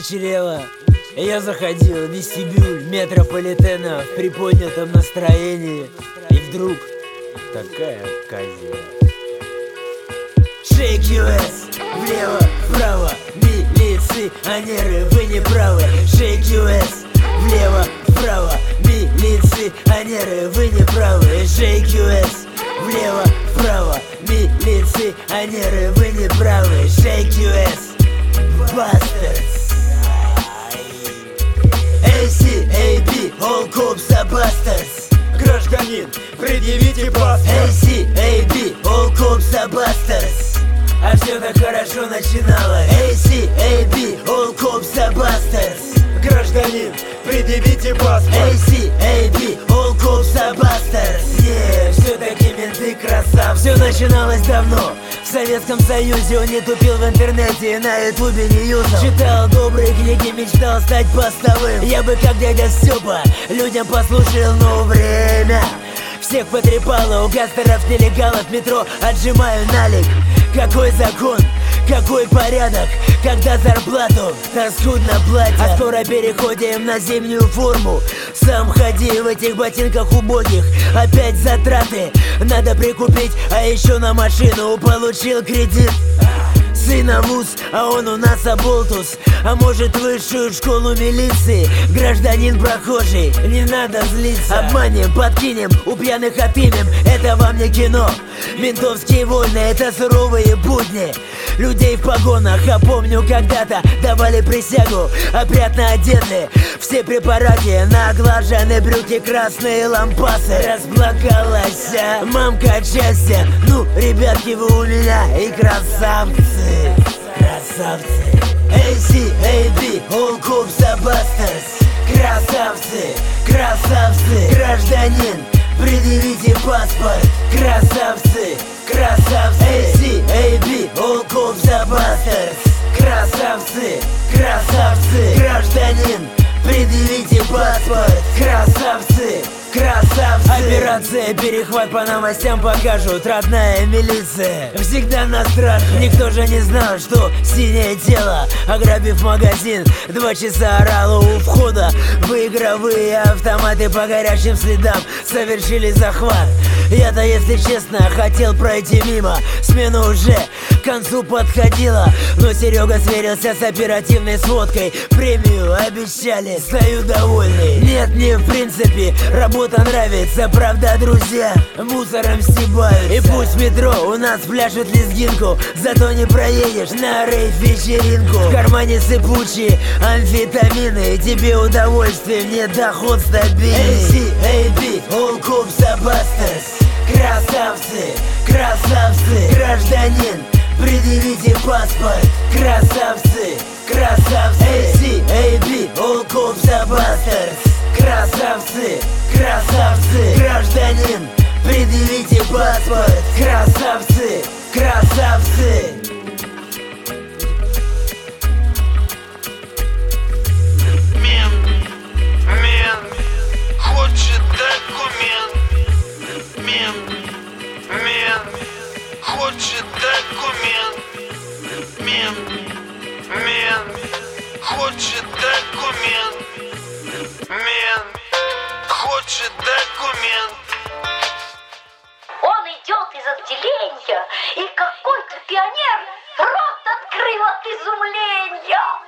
вечерело. Я заходил в вестибюль метрополитена в приподнятом настроении. И вдруг такая оказия. Shake US, влево, вправо, милиционеры, вы не правы. Shake US, влево, вправо, милиционеры, вы не правы. Shake US, влево, вправо, милиционеры, вы не правы. Shake US, bastards. ACAB, all cops are bastards. Гражданин, предъявите паспорт. ACAB, all cops are bastards. А все так хорошо начиналось. ACAB, all cops are bastards. Гражданин, предъявите паспорт. ACAB, all cops are bastards. Все-таки менты красавцы. Все начиналось давно. В Советском Союзе он не тупил в интернете, на ютубе не юзал. Читал добрые книги, мечтал стать постовым. Я бы как дядя Степа людям послушал, но время всех потрепало. У гастеров, нелегалов метро отжимаю налик. Какой закон, какой порядок, когда зарплату так скудно платят. А скоро переходим на зимнюю форму. Сам ходи в этих ботинках убогих. Опять затраты надо прикупить, а еще на машину получил кредит. Сына вуз, а он у нас оболтус. А может высшую школу милиции. Гражданин прохожий, не надо злиться. Обманем, подкинем, у пьяных отымем. Это вам не кино. Ментовские войны, это суровые будни людей в погонах. А помню, когда-то давали присягу, опрятно одеты, все при параде, наглажены брюки, красные лампасы. Расплакалась мамка от счастья. Ну, ребятки, вы у меня и красавцы. Красавцы. ACAB, all cops are bastards. Красавцы, красавцы. Гражданин, предъявите паспорт. Красавцы, красавцы. ACAB, all cops are bastards. Красавцы, красавцы. Гражданин, предъявите паспорт. Красавцы, красавцы. Операция «Перехват» по новостям покажут. Родная милиция всегда на страже. Никто же не знал, что синее тело, ограбив магазин, 2 часа орало у входа. В игровые автоматы по горячим следам совершили захват. Я-то, если честно, хотел пройти мимо. Смена уже к концу подходила, но Серега сверился с оперативной сводкой. Премию обещали, стою довольный. Нет, не в принципе, работа нравится. Правда, друзья мусором стебаются. И пусть в метро у нас пляшут лезгинку, зато не проедешь на рейв-вечеринку. В кармане сыпучие амфетамины, тебе удовольствие, мне доход стабильный. ACAB, all cops are bastards. Красавцы, красавцы. Гражданин, предъявите паспорт. Красавцы, красавцы. ACAB, all cops are bastards. Красавцы, красавцы. Гражданин, предъявите паспорт. Красавцы, красавцы. Мент хочет документ. Мент хочет документ. Мент хочет документ. Мент хочет документ. Он идет из отделения, и какой-то пионер рот открыл от изумления.